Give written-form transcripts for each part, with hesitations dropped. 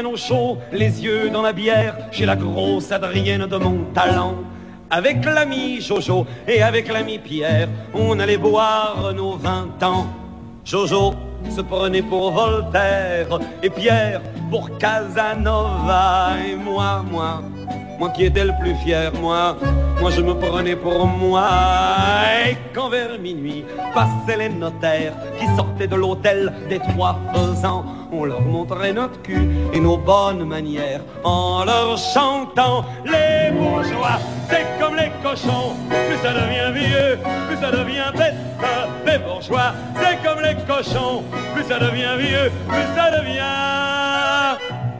bien au chaud, les yeux dans la bière, chez la grosse Adrienne de mon talent. Avec l'ami Jojo et avec l'ami Pierre, on allait boire nos 20 ans. Jojo se prenait pour Voltaire et Pierre pour Casanova. Et moi qui étais le plus fier, moi je me prenais pour moi. Et quand vers minuit passaient les notaires qui sortaient de l'hôtel des Trois Faisans, on leur montrait notre cul et nos bonnes manières en leur chantant: les bourgeois, c'est comme les cochons, plus ça devient vieux, plus ça devient bête. Les bourgeois, c'est comme les cochons, plus ça devient vieux, plus ça devient...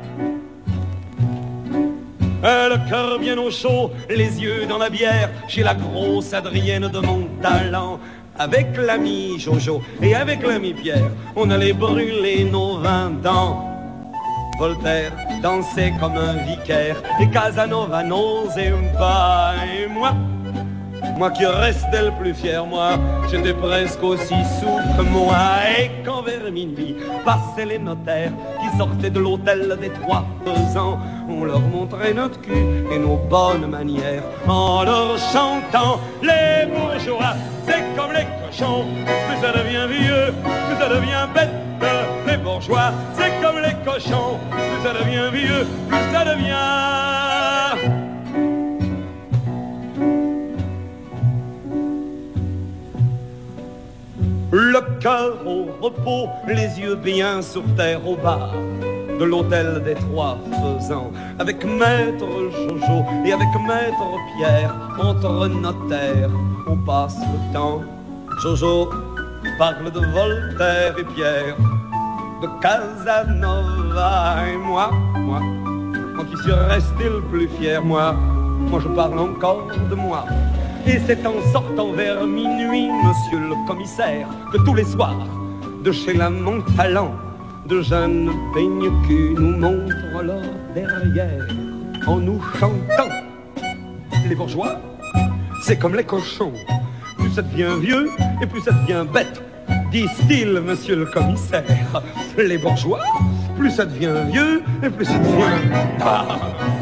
Le cœur bien au chaud, les yeux dans la bière, chez la grosse Adrienne de mon talent. Avec l'ami Jojo et avec l'ami Pierre, on allait brûler nos 20 ans. Voltaire dansait comme un vicaire et Casanova n'osait pas. Et moi qui restais le plus fier, moi, j'étais presque aussi sourd que moi. Et quand vers minuit passaient les notaires qui sortaient de l'hôtel des Trois Faisans, on leur montrait notre cul et nos bonnes manières en leur chantant: les bourgeois, c'est comme les cochons, plus ça devient vieux, plus ça devient bête. Les bourgeois, c'est comme les cochons, plus ça devient vieux, plus ça devient... Le cœur au repos, les yeux bien sur terre au bar de l'hôtel des Trois Faisans, avec maître Jojo et avec maître Pierre, entre notaires, on passe le temps. Jojo parle de Voltaire et Pierre de Casanova. Et moi qui suis resté le plus fier, moi je parle encore de moi. Et c'est en sortant vers minuit, monsieur le commissaire, que tous les soirs, de chez la Montalent, de jeunes peignes-culs nous montrent leur derrière en nous chantant: les bourgeois, c'est comme les cochons, plus ça devient vieux et plus ça devient bête, disent-ils, monsieur le commissaire. Les bourgeois, plus ça devient vieux et plus ça devient...